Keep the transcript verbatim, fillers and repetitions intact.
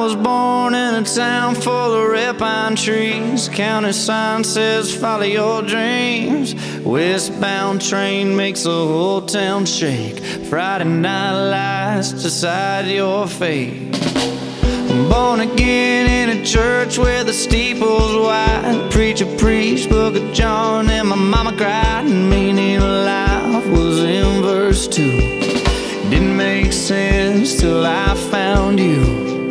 was born in a town full of red pine trees. County sign says follow your dreams. Westbound train makes the whole town shake. Friday night lights decide your fate. Born again in a church where the steeple's wide. Preacher preached Book of John and my mama cried. Meaning of life was in verse two. Didn't make sense till I found you.